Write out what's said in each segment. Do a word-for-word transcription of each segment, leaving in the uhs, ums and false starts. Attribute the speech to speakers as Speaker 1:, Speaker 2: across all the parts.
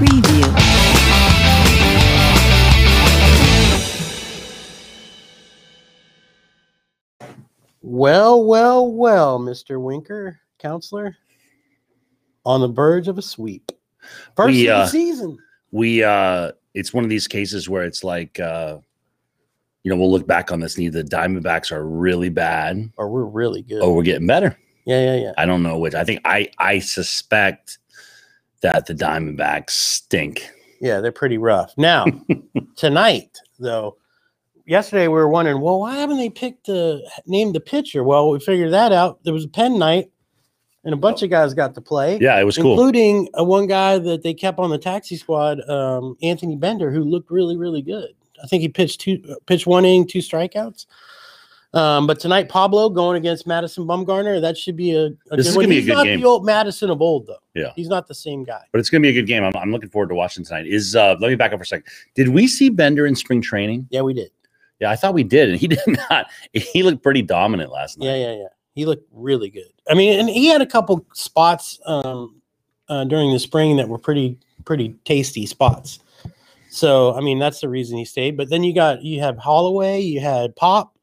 Speaker 1: Preview.
Speaker 2: Well, well, well, Mister Winker, counselor, on the verge of a sweep. First
Speaker 3: we,
Speaker 2: of the
Speaker 3: uh,
Speaker 2: season.
Speaker 3: We, uh, it's one of these cases where it's like, uh, you know, we'll look back on this and either the Diamondbacks are really bad
Speaker 2: Or we're really good.
Speaker 3: or we're getting better.
Speaker 2: Yeah, yeah, yeah.
Speaker 3: I don't know which. I think I, I suspect that the Diamondbacks stink.
Speaker 2: Yeah, they're pretty rough. Now, tonight, though, yesterday we were wondering, well, why haven't they picked the named the pitcher? Well, we figured that out. There was a pen night, and a bunch of guys got to play.
Speaker 3: Yeah, it was cool.
Speaker 2: Including a one guy that they kept on the taxi squad, um, Anthony Bender, who looked really, really good. I think he pitched two, pitched one inning, two strikeouts. Um, but tonight, Pablo going against Madison Bumgarner. That should be a, a
Speaker 3: this
Speaker 2: good
Speaker 3: is
Speaker 2: one.
Speaker 3: gonna be
Speaker 2: He's
Speaker 3: a good
Speaker 2: not
Speaker 3: game.
Speaker 2: the old Madison of old, though.
Speaker 3: Yeah,
Speaker 2: he's not the same guy.
Speaker 3: But it's gonna be a good game. I'm, I'm looking forward to watching tonight. Is uh, let me back up for a second. Did we see Bender in spring training?
Speaker 2: Yeah, we did.
Speaker 3: Yeah, I thought we did, and he did not. He looked pretty dominant last night.
Speaker 2: Yeah, yeah, yeah. He looked really good. I mean, and he had a couple spots um, uh, during the spring that were pretty, pretty tasty spots. So, I mean, that's the reason he stayed. But then you got you have Holloway, you had Pop,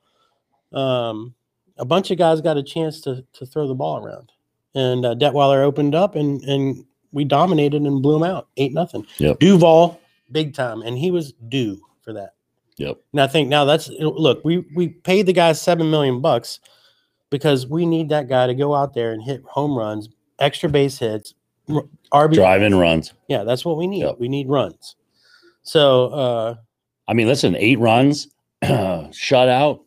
Speaker 2: um, a bunch of guys got a chance to to throw the ball around, and uh, Detweiler opened up, and and we dominated and blew him out, eight nothing.
Speaker 3: Yep.
Speaker 2: Duval, big time, and he was due for that.
Speaker 3: Yep.
Speaker 2: And I think now that's look, we we paid the guy seven million bucks because we need that guy to go out there and hit home runs, extra base hits, R B I.
Speaker 3: Drive-in runs.
Speaker 2: Yeah, that's what we need.
Speaker 3: Yep.
Speaker 2: We need runs. So, uh,
Speaker 3: I mean, listen, eight runs, shutout.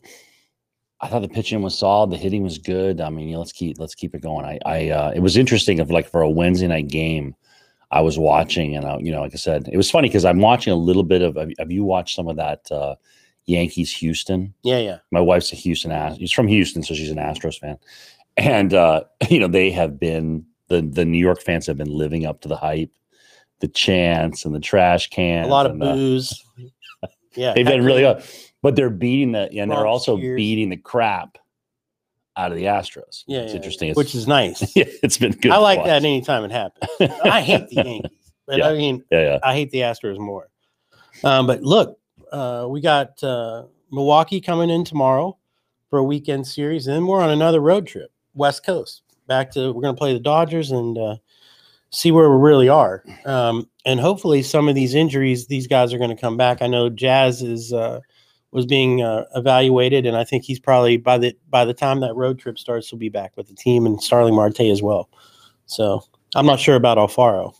Speaker 3: I thought the pitching was solid. The hitting was good. I mean, let's keep let's keep it going. I, I, uh, it was interesting. Of like for a Wednesday night game, I was watching, and I, you know, like I said, it was funny because I'm watching a little bit of. Have you watched some of that uh, Yankees Houston?
Speaker 2: yeah, yeah.
Speaker 3: My wife's a Houston Ast- She's from Houston, so she's an Astros fan, and uh, you know they have been the the New York fans have been living up to the hype, the chants and the trash cans,
Speaker 2: A lot of
Speaker 3: and the-
Speaker 2: booze. Yeah,
Speaker 3: They've been really good, but they're beating the and they're
Speaker 2: Bronx
Speaker 3: also
Speaker 2: cheers.
Speaker 3: beating the crap out of the Astros.
Speaker 2: Yeah,
Speaker 3: it's
Speaker 2: yeah,
Speaker 3: interesting.
Speaker 2: yeah.
Speaker 3: It's,
Speaker 2: Which is nice.
Speaker 3: yeah, it's been good.
Speaker 2: I
Speaker 3: to
Speaker 2: like
Speaker 3: watch.
Speaker 2: that anytime it happens. I hate the Yankees, but
Speaker 3: Yeah.
Speaker 2: I mean,
Speaker 3: Yeah, yeah.
Speaker 2: I hate the Astros more. Um, but look, uh, we got uh, Milwaukee coming in tomorrow for a weekend series, and then we're on another road trip, West Coast. Back to we're going to play the Dodgers and uh, see where we really are. Um, and hopefully, some of these injuries, these guys are going to come back. I know Jazz is uh, was being uh, evaluated, and I think he's probably by the by the time that road trip starts, he'll be back with the team, and Starling Marte as well. So I'm not sure about Alfaro.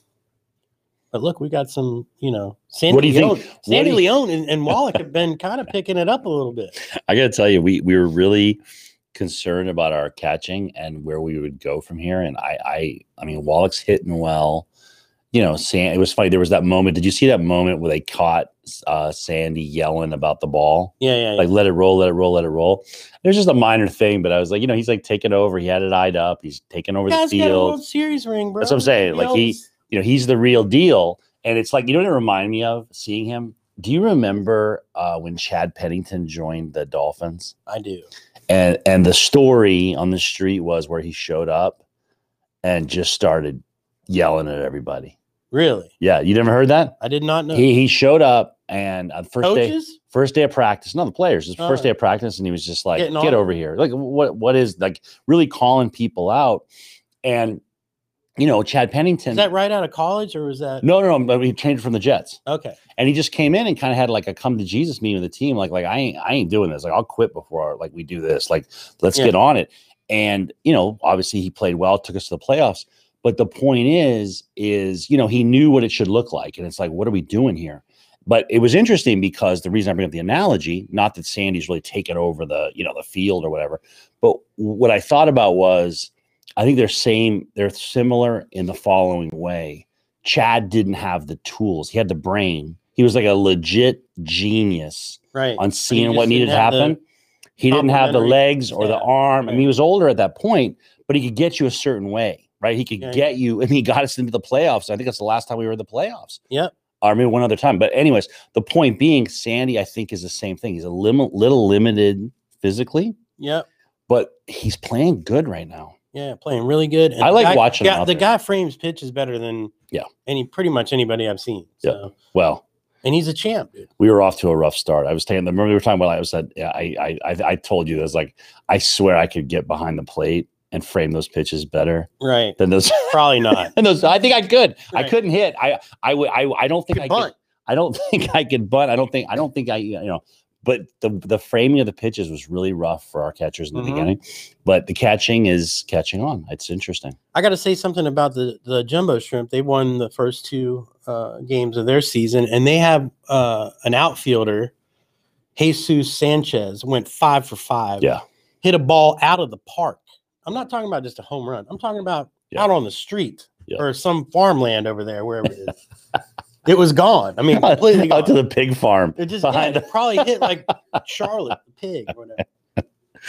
Speaker 2: But look, we got some, you know, Sandy
Speaker 3: What do you
Speaker 2: Leone,
Speaker 3: think- what
Speaker 2: Sandy
Speaker 3: do you-
Speaker 2: Leone and, and Wallach have been kind of picking it up a little bit.
Speaker 3: I got to tell you, we we were really concerned about our catching and where we would go from here. And I, I, I mean, Wallach's hitting well. You know, San, it was funny. There was that moment. Did you see that moment where they caught uh, Sandy yelling about the ball?
Speaker 2: Yeah, yeah, yeah.
Speaker 3: Like, let it roll, let it roll, let it roll. There's just a minor thing, but I was like, you know, he's like taking over. He had it eyed up. He's taking over the
Speaker 2: Guy's got a
Speaker 3: field.
Speaker 2: World Series ring, bro.
Speaker 3: That's what I'm saying. Like, he-
Speaker 2: knows.
Speaker 3: You know, he's the real deal. And it's like, you know what it reminded me of seeing him? Do you remember uh, when Chad Pennington joined the Dolphins?
Speaker 2: I do.
Speaker 3: And and the story on the street was where he showed up and just started yelling at everybody.
Speaker 2: Really?
Speaker 3: Yeah, you never heard that?
Speaker 2: I did not know.
Speaker 3: He he showed up and uh, first day
Speaker 2: Coaches?
Speaker 3: first day of practice, no, the players, his
Speaker 2: Oh.
Speaker 3: first day of practice, and he was just like,
Speaker 2: Getting
Speaker 3: "Get
Speaker 2: on.
Speaker 3: over here!" Like, what what is like really calling people out? And you know, Chad Pennington.
Speaker 2: Is that right out of college or was that?
Speaker 3: No, no, no. But he changed from the Jets.
Speaker 2: Okay.
Speaker 3: And he just came in and kind of had like a come to Jesus meeting with the team. Like, like I ain't, I ain't doing this. Like, I'll quit before like we do this. Like, let's
Speaker 2: Yeah.
Speaker 3: get on it. And you know, obviously he played well, took us to the playoffs. But the point is, is you know, he knew what it should look like, and it's like, what are we doing here? But it was interesting because the reason I bring up the analogy, not that Sandy's really taken over the you know the field or whatever, but what I thought about was, I think they're same, they're similar in the following way. Chad didn't have the tools. He had the brain. He was like a legit genius
Speaker 2: Right.
Speaker 3: on
Speaker 2: He
Speaker 3: seeing
Speaker 2: just
Speaker 3: what needed to
Speaker 2: didn't have the
Speaker 3: happen. He didn't have the
Speaker 2: complementary
Speaker 3: legs or the
Speaker 2: staff.
Speaker 3: arm. I mean,
Speaker 2: Right.
Speaker 3: he was older at that point, but he could get you a certain way, right? He could
Speaker 2: Yeah,
Speaker 3: get you, and he got us into the playoffs. I think that's the last time we were in the playoffs.
Speaker 2: Yep.
Speaker 3: I mean, one other time. But anyways, the point being, Sandy, I think, is the same thing. He's a lim- little limited physically,
Speaker 2: Yep.
Speaker 3: but he's playing good right now.
Speaker 2: Yeah, playing really good. And
Speaker 3: I
Speaker 2: the
Speaker 3: like
Speaker 2: guy,
Speaker 3: watching him
Speaker 2: guy-
Speaker 3: out
Speaker 2: the
Speaker 3: there.
Speaker 2: guy frames pitches better than
Speaker 3: Yeah.
Speaker 2: any pretty much anybody I've seen.
Speaker 3: Yeah.
Speaker 2: So,
Speaker 3: Well,
Speaker 2: and he's a champ, dude.
Speaker 3: we were off to a rough start. I was taking. Remember we were talking about. I was said, yeah, I, I, I, I told you this. Like, I swear I could get behind the plate and frame those pitches better
Speaker 2: Right.
Speaker 3: than those.
Speaker 2: Probably not.
Speaker 3: and those, I think I could.
Speaker 2: Right.
Speaker 3: I couldn't hit. I, I would. I, I don't think
Speaker 2: Could
Speaker 3: I
Speaker 2: bunt.
Speaker 3: could. I don't think I could bunt. I don't think. I don't think I. You know. But the the framing of the pitches was really rough for our catchers in the
Speaker 2: Mhm.
Speaker 3: beginning. But the catching is catching on. It's interesting.
Speaker 2: I got to say something about the the Jumbo Shrimp. They won the first two uh, games of their season, and they have uh, an outfielder, Jesus Sanchez, went five for five.
Speaker 3: Yeah.
Speaker 2: Hit a ball out of the park. I'm not talking about just a home run. I'm talking about
Speaker 3: Yeah.
Speaker 2: out on the street
Speaker 3: Yeah.
Speaker 2: or some farmland over there, wherever it is. It was gone. I mean, completely gone.
Speaker 3: Out to the pig farm.
Speaker 2: It just
Speaker 3: behind
Speaker 2: yeah,
Speaker 3: the-
Speaker 2: it probably hit like Charlotte the pig or whatever.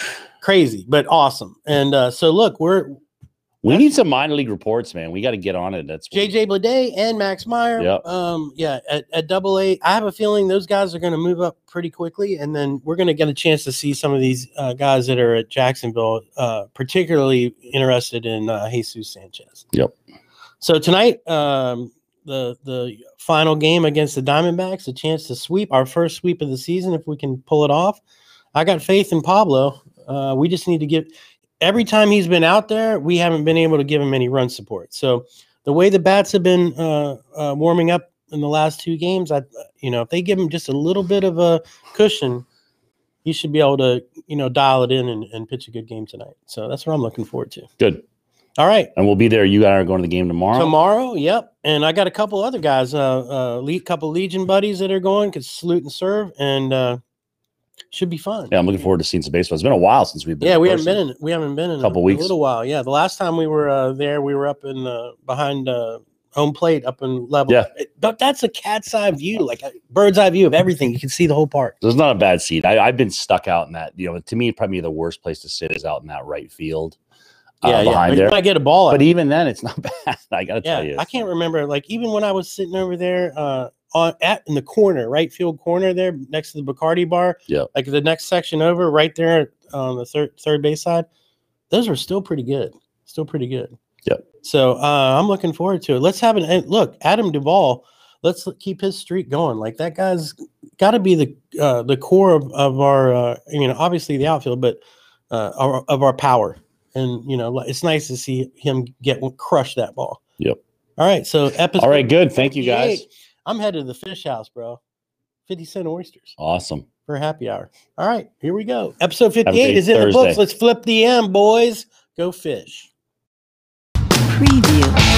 Speaker 2: Crazy, but awesome. And uh, so look, we're
Speaker 3: We need some minor league reports, man. We got to get on it. That's
Speaker 2: J J Bleday and Max Meyer.
Speaker 3: Yep.
Speaker 2: Um, yeah, at, at double A. I have a feeling those guys are going to move up pretty quickly, and then we're going to get a chance to see some of these uh, guys that are at Jacksonville, uh, particularly interested in uh, Jesus Sanchez.
Speaker 3: Yep.
Speaker 2: So tonight, um, the the final game against the Diamondbacks, a chance to sweep our first sweep of the season if we can pull it off. I got faith in Pablo. Uh, we just need to give. Every time he's been out there, we haven't been able to give him any run support. So the way the bats have been uh, uh, warming up in the last two games, I, you know, if they give him just a little bit of a cushion, he should be able to, you know, dial it in and, and pitch a good game tonight. So that's what I'm looking forward to.
Speaker 3: good.
Speaker 2: All right.
Speaker 3: And we'll be there. You guys are going to the game tomorrow.
Speaker 2: Tomorrow, yep. And I got a couple other guys, uh, uh, lead, couple Legion buddies that are going because salute and serve, and uh, should be fun.
Speaker 3: Yeah, I'm looking forward to seeing some baseball. It's been a while since we've been.
Speaker 2: Yeah,
Speaker 3: in
Speaker 2: we haven't
Speaker 3: person.
Speaker 2: been in we haven't been in
Speaker 3: Couple
Speaker 2: a,
Speaker 3: weeks.
Speaker 2: a little while. Yeah, the last time we were uh, there, we were up in uh, behind uh, home plate, up in level.
Speaker 3: Yeah.
Speaker 2: It- but that's a cat's eye view, like a bird's eye view of everything. You can see the whole park.
Speaker 3: There's not a bad seat. I, I've been stuck out in that. You know, to me, probably the worst place to sit is out in that right field. Uh,
Speaker 2: Yeah, yeah.
Speaker 3: behind
Speaker 2: But
Speaker 3: there.
Speaker 2: you might get a ball.
Speaker 3: But
Speaker 2: out.
Speaker 3: even then, it's not bad. I got to
Speaker 2: Yeah,
Speaker 3: tell you.
Speaker 2: I can't remember. Like even when I was sitting over there, uh, on at in the corner, right field corner there, next to the Bacardi bar.
Speaker 3: Yeah.
Speaker 2: Like the next section over, right there on the third third base side. Those are still pretty good. Still pretty good.
Speaker 3: Yep.
Speaker 2: So uh, I'm looking forward to it. Let's have an and look. Adam Duvall. Let's keep his streak going. Like that guy's got to be the uh, the core of, of our. Uh, you know, obviously the outfield, but uh, our, of our power. And you know, it's nice to see him get crush that ball.
Speaker 3: Yep.
Speaker 2: All right. So episode.
Speaker 3: All right, good. Thank you, guys.
Speaker 2: fifty-eight. I'm headed to the fish house, bro. fifty cent oysters
Speaker 3: Awesome.
Speaker 2: for happy hour. All right, here we go. Episode fifty-eight
Speaker 3: great
Speaker 2: is in the books.
Speaker 3: Thursday.
Speaker 2: Let's flip the M, boys. Go fish.
Speaker 1: Preview.